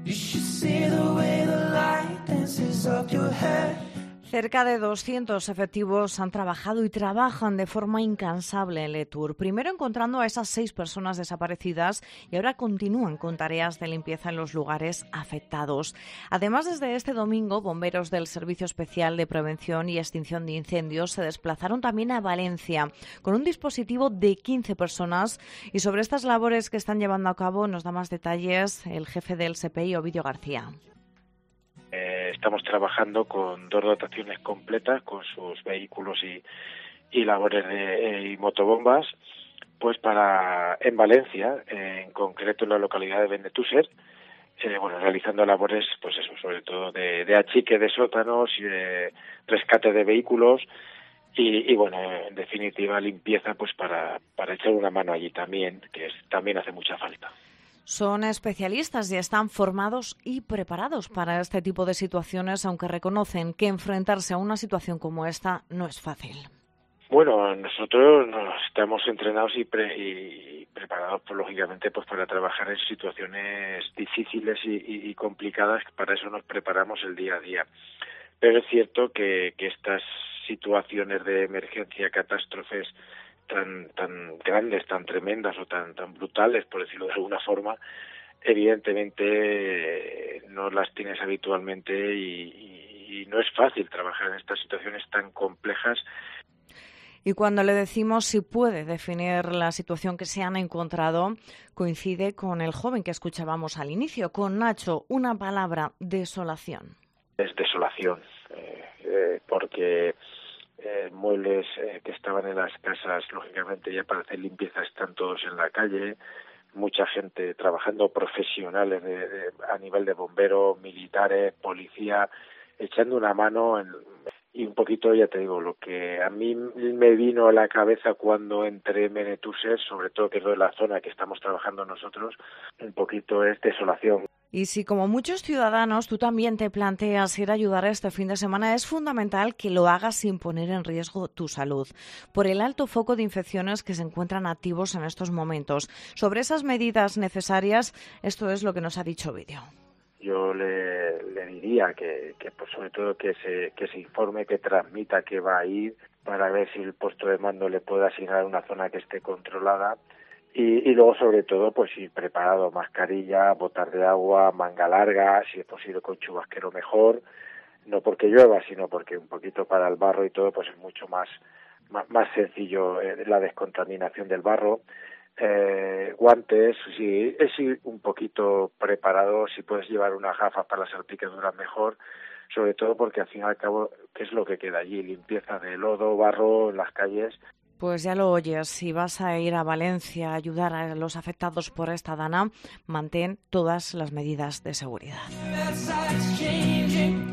Cerca de 200 efectivos han trabajado y trabajan de forma incansable en Letour. Primero encontrando a esas 6 personas desaparecidas y ahora continúan con tareas de limpieza en los lugares afectados. Además, desde este domingo, bomberos del Servicio Especial de Prevención y Extinción de Incendios se desplazaron también a Valencia con un dispositivo de 15 personas. Y sobre estas labores que están llevando a cabo nos da más detalles el jefe del SEPEI, Ovidio García. Estamos trabajando con 2 dotaciones completas, con sus vehículos y labores y motobombas, pues en Valencia, en concreto en la localidad de Benetússer, realizando labores, pues eso, sobre todo de achique de sótanos y de rescate de vehículos y en definitiva limpieza, pues para echar una mano allí también, también hace mucha falta. Son especialistas y están formados y preparados para este tipo de situaciones, aunque reconocen que enfrentarse a una situación como esta no es fácil. Bueno, nosotros estamos entrenados y preparados, pues, lógicamente, pues para trabajar en situaciones difíciles y complicadas. Para eso nos preparamos el día a día. Pero es cierto que estas situaciones de emergencia, catástrofes tan grandes, tan tremendas o tan brutales, por decirlo de alguna forma, evidentemente no las tienes habitualmente y no es fácil trabajar en estas situaciones tan complejas. Y cuando le decimos si puede definir la situación que se han encontrado, coincide con el joven que escuchábamos al inicio, con Nacho, una palabra: desolación. Es desolación, porque muebles que estaban en las casas, lógicamente ya para hacer limpieza están todos en la calle, mucha gente trabajando, profesionales a nivel de bomberos, militares, policía, echando una mano y un poquito, ya te digo, lo que a mí me vino a la cabeza cuando entré en Benetússer, sobre todo que es de la zona que estamos trabajando nosotros, un poquito es desolación. Y si, como muchos ciudadanos, tú también te planteas ir a ayudar este fin de semana, es fundamental que lo hagas sin poner en riesgo tu salud, por el alto foco de infecciones que se encuentran activos en estos momentos. Sobre esas medidas necesarias, esto es lo que nos ha dicho Ovidio. Yo le diría que pues sobre todo que se informe, que transmita que va a ir, para ver si el puesto de mando le puede asignar una zona que esté controlada. Y luego, sobre todo, pues ir preparado, mascarilla, botas de agua, manga larga, si es posible con chubasquero mejor, no porque llueva, sino porque un poquito para el barro y todo, pues es mucho más sencillo la descontaminación del barro. Guantes, sí, es ir un poquito preparado, si puedes llevar unas gafas para las salpicaduras mejor, sobre todo porque al fin y al cabo, ¿qué es lo que queda allí? Limpieza de lodo, barro en las calles. Pues ya lo oyes, si vas a ir a Valencia a ayudar a los afectados por esta dana, mantén todas las medidas de seguridad.